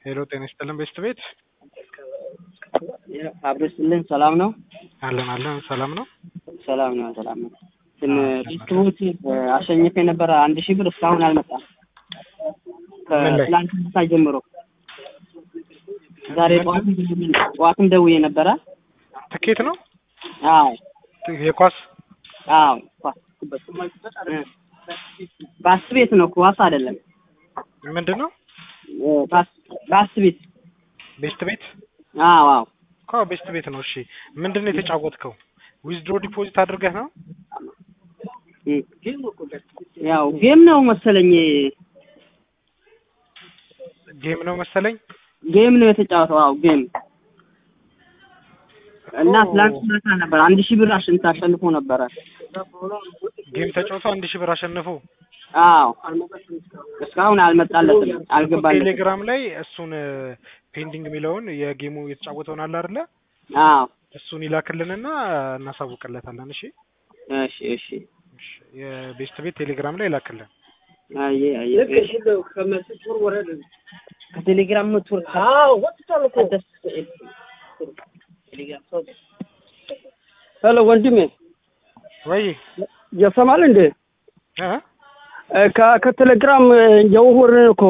ሄሎ ጤና ይስጥልን ቤስት ቤት አብረስልን ሰላም ነው አለን ሰላም ነው ሰላም ነው ዲስክሪፕት አሸኝፈ ነበር 1000 ብር እስካሁን አልመጣም ከትላንት ጀምሮ ዛሬ ጧትም ደውዬ ነበር ትኬት ነው አዎ የኳስ አዎ ባስ ቤት ነው ኳስ አይደለም ምንድነው ባስ ቤት ቤስት ቤት አዎ ቤስት ቤት ነው እሺ ምንድነው የተጫወትከው ዊዝድሮ ዲፖዚት አድርገህ ነው ያው ጌም ነው መሰለኝ ጌም ነው የተጫወተው አዎ ጌም እና ትላንት ነበር 1000 ብር አሸንፎ ነበር ጌም ተጫውቶ 1000 ብር አሸንፎ አዎ እስካሁን አልመጣለትም አልገባለትም ቴሌግራም ላይ እሱን ፔንዲንግ ሚለውን የጌሙ የተጫወተውን አለ አይደለ አዎ እሱን ይላክልንና እናሳውቅለታለን እሺ የቤስት ቤት ቴሌግራም ላይ ይላክልን አይ ከመስጥር ወረደ ከቴሌግራም ቱር አዎ ወጥቷል እኮ ቴሌግራም ሰው ሄሎ ወንድሜ ወይ የሰማል እንዴ ከቴሌግራም የውሁር እኮ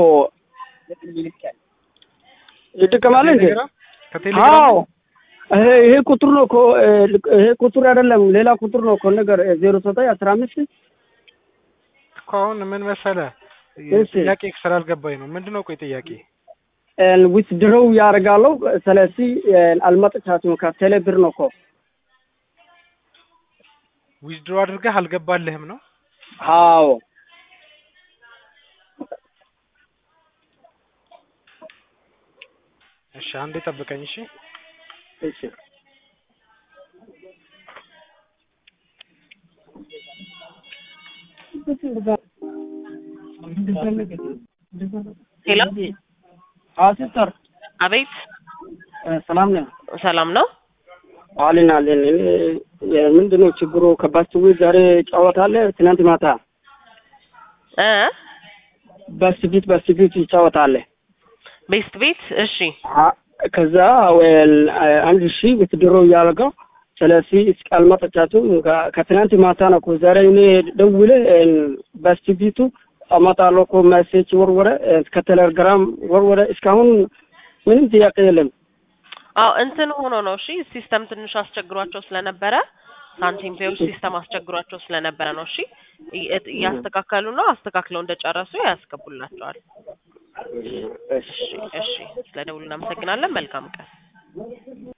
ይጥቀማል እንዴ ከቴሌግራም ይሄ ቁጥር ነው እኮ ይሄ ቁጥር አይደለም ሌላ ቁጥር ነው እኮ ነገር 0915 አሁን ምን መሰለ ጥያቄ ስላልገባኝ ነው ምንድነው ቆይ ጥያቄ ዊዝድሮው ያርጋለው ስለዚህ አልመጣቻቱም ከቴሌብር ነው እኮ ዊዝድሮ አድርገህ አልገባልህም ነው አዎ እሺ አንዴ ጠብቀኝ እሺ ሄሎ ሲስተር አቤት ሰላም ነው አለን ምንድነው ችግሩ ከባስቱ ዛሬ ጫወታለ ትናንት ማታ በስፊት ይጫወታለ ቤስት ቤት እሺ ከዛ 1000 ብትድሮ ያልገው ስለዚህ እስካልመጣቻቱ ከትናንት ማታ ነው ዛሬ እኔ ደውለ በስፊቱ አማታለው እኮ ሜሴጅ ወርወረ ከቴሌግራም ወርወረ እስካሁን ምንም ጥያቄ የለም እንትን ሆኖ ነው እሺ ሲስተም ትንሽ አስቸግሯቸው ስለነበረ ሳንቲም ፔዎች ሲስተም አስቸግሯቸው ስለነበረ ነው እሺ ያስተካከሉ ነው አስተካክለው እንደጨረሱ ያስገቡላቸዋል እሺ ስለደውልና እናመሰግናለን መልካም ቀን